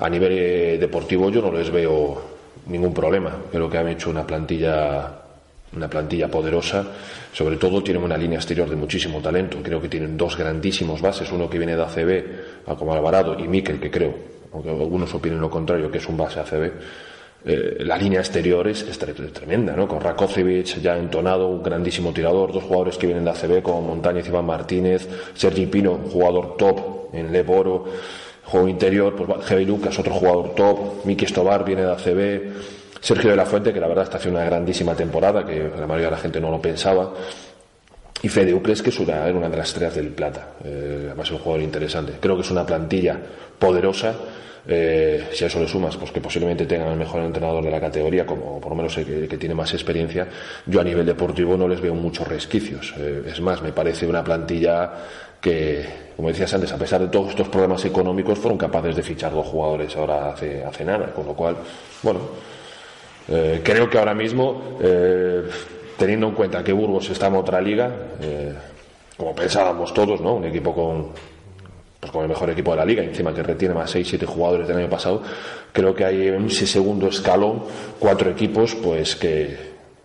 a nivel deportivo yo no les veo ningún problema. Creo que han hecho una plantilla poderosa. Sobre todo tienen una línea exterior de muchísimo talento. Creo que tienen dos grandísimos bases, uno que viene de ACB, como Alvarado, y Mikel, que creo, aunque algunos opinen lo contrario, que es un base ACB. La línea exterior es tremenda, ¿no? Con Rakocevic ya entonado, un grandísimo tirador, dos jugadores que vienen de ACB como Montañez y Iván Martínez, Sergi Pino, un jugador top en Lev Oro, juego interior, pues Javi Lucas, otro jugador top, Miki Estobar viene de ACB, Sergio de la Fuente, que la verdad está haciendo una grandísima temporada, que la mayoría de la gente no lo pensaba, y Fede Ucles, que es una de las estrellas del Plata, además es un jugador interesante. Creo que es una plantilla poderosa. Si a eso le sumas pues que posiblemente tengan el mejor entrenador de la categoría, como por lo menos el que tiene más experiencia, yo a nivel deportivo no les veo muchos resquicios. Es más, me parece una plantilla que, como decías antes, a pesar de todos estos problemas económicos, fueron capaces de fichar dos jugadores ahora hace nada, con lo cual, bueno, creo que ahora mismo, teniendo en cuenta que Burgos está en otra liga, como pensábamos todos, ¿no? Un equipo con el mejor equipo de la liga, encima que retiene más 6-7 jugadores del año pasado, creo que hay en ese segundo escalón 4 equipos pues que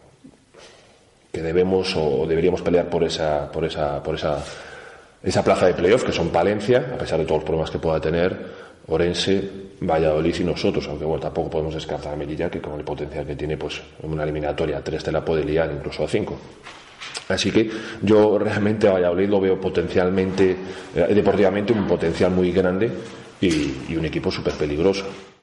debemos o deberíamos pelear por esa plaza de playoff, que son Palencia, a pesar de todos los problemas que pueda tener, Orense, Valladolid y nosotros, aunque bueno, tampoco podemos descartar a Melilla, que con el potencial que tiene, pues en una eliminatoria a 3 te la puede liar, incluso a 5. Así que yo realmente a Valladolid lo veo potencialmente, deportivamente, un potencial muy grande y un equipo súper peligroso.